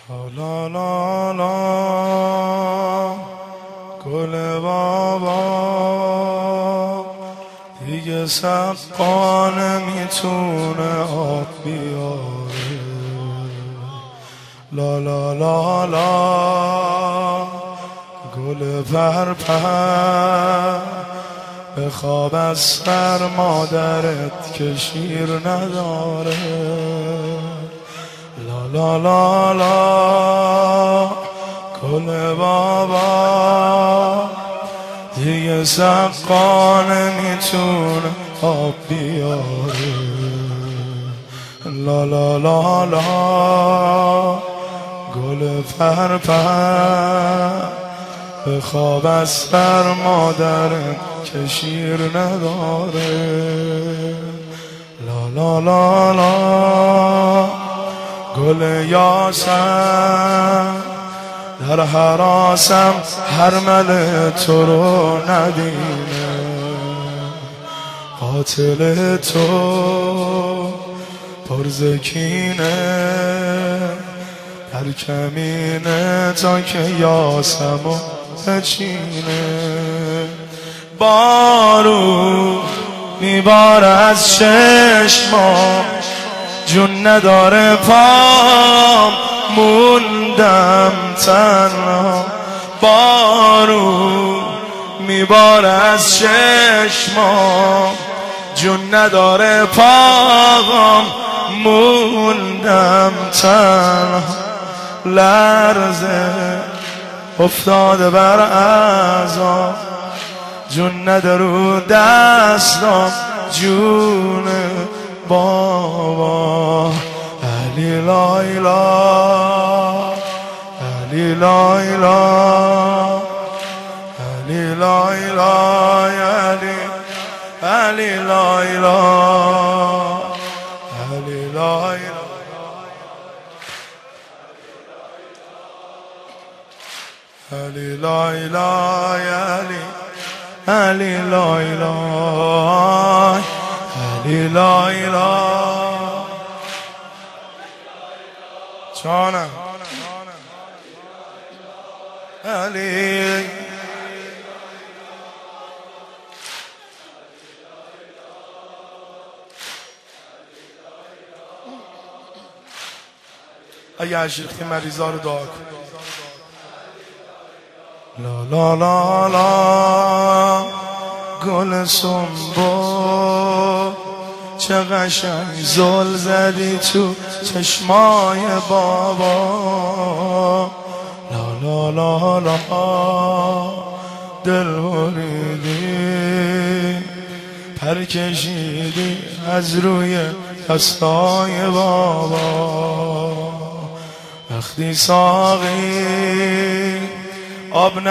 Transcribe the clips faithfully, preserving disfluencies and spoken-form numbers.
لا لا لا گل بابا دیگه سقا نمیتونه آب بیاره. لا لا لا لا گل پرپر به خواب از سر مادرت که شیر نداره. لا لا لا لا گل بابا دیگه سقا نمیتونه آب بیاره. لا لا لا لا گل پرپر به خواب از سر مادرت که شیر نداره. لا لا لا لا گل یاسم در حراسم هرمل تو رو ندینه. قاتل تو پرزکینه در کمینه تا که یاسمو بچینه. بارو میباره از چشمام جون نداره پام موندم تنها. بارو میباره از چشمام جون نداره پام موندم تنها. لرزه افتاده بر اعضام جون نده رو دستام جون بابا. علی لایلا علی لایلا علی لایلا علی علی لایلا علی لایلا علی لایلا علی علی لایلا علی لایلا جانم علی اگه عشقی مریضا رو دعا کن. لا لا لا لا گل سنبو چه قشنگ زل زدی تو چشمای بابا. لا لا لا لا دل بریدی پر کشیدی از روی دستای بابا. وقتی ساقی آب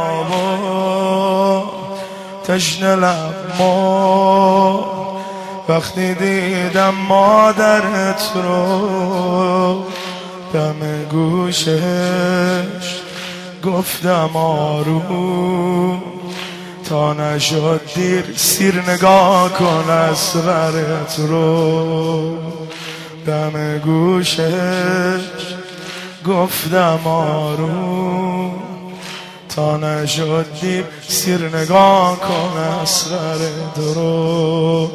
نیابو تشنه لبمو وقتی دیدم مادرت رو دم گوشش گفتم آروم تا نشد دیر سیر نگاه کن اصغرت رو. دم گوشش گفتم آروم تا نشد دیر سیر نگاه کن اصغرت رو.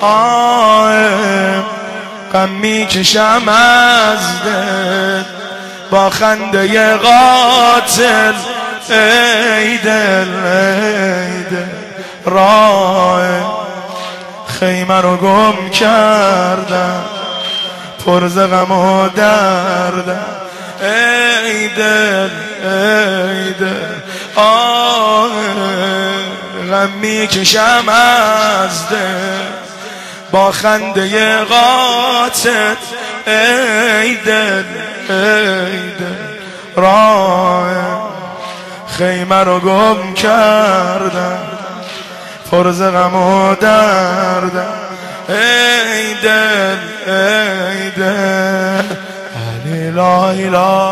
آه غم میکشم از دل با خنده قاتل. ای دل ای دل راه خیمه رو گم کردم پر ز غم و دردم. ای دل ای دل آه غم میکشم از دل با خنده قاتل. ای دل ای دل راه خیمه رو گم کردم پر ز غم و دردم. ای دل ای دل علی لایلا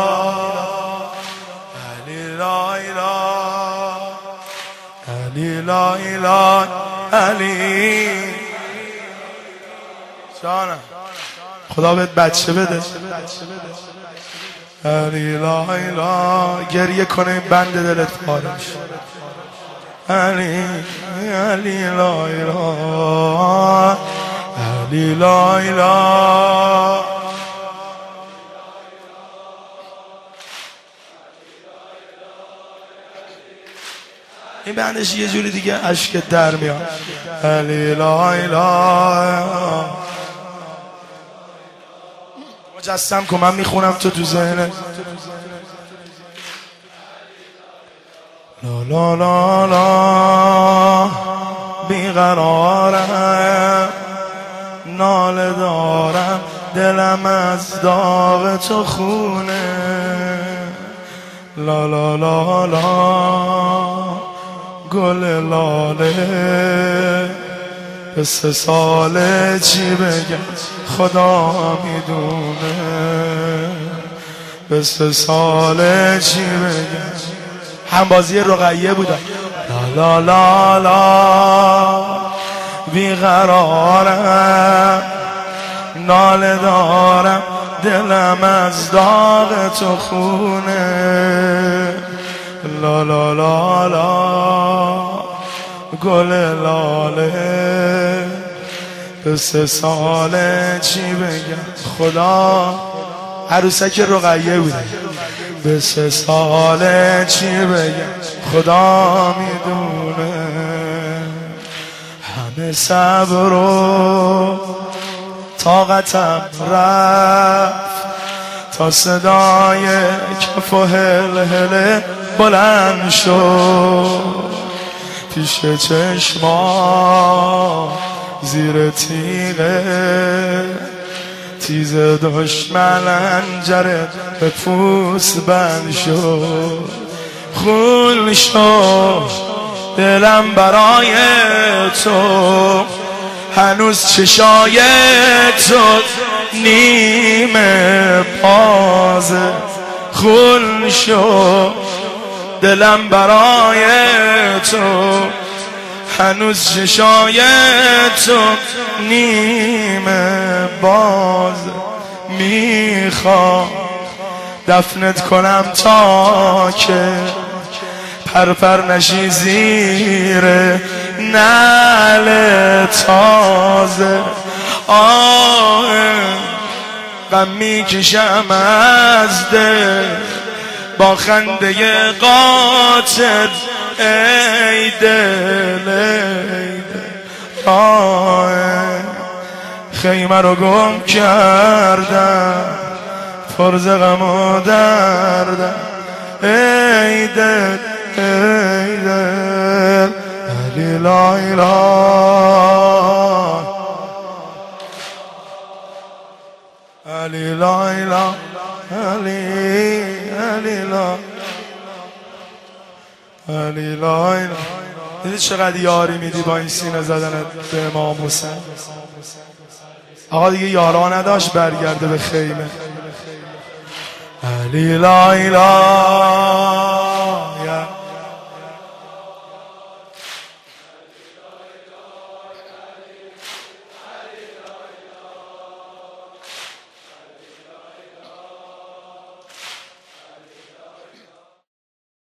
علی لایلا علی لایلا علی جانم. خدا بهت بچه بده. علی لا اله. گریه کنه این بند دلت پاره میشه. علی علی لا اله علی لا اله. این بندش یه جوری دیگه اشک در میاد. علی لا اله. مجسم کن من میخونم تو تو ذهنت. لا لا لا لا بیقرارم، ناله دارم، دلم از داغ تو خونه. لا لا لا لا گل لاله، به سه ساله چی بگم خدا میدونه. به سه ساله چی بگم. همبازی رقیه بودم. لا لا لا لا بیقرارم، ناله دارم، دلم از داغ تو خونه. لا لا لا لا گل لاله، به سه ساله چی بگم خدا. عروسک رقیه بودم. به سه ساله چی بگم خدا میدونه. همه صبر و طاقتم رفت تا صدای کف و هل هل بلند شد. پیش چشما زیر تیغه تیز دشمن انجره به پوست بند شد. خون شد دلم برای تو، هنوز چشای تو نیمه بازه. خون شد دلم برای تو، هنوز چشای تو نیمه باز. میخوام دفنت کنم تا که پرپر نشی زیر نعل تازه. آه غم میکشم از دل با خنده قاتل. ای دل ای دل آه خیمه رو گم کردم، پر ز غم و دردم. ای دل ای دل علی لا اله علی لا اله علی علی لا علی لا اله. دیدی چقدر یاری میدی با این سینه زدنت به امام حسین. آقا دیگه یارا نداشت برگرده به خیمه. علی لا اله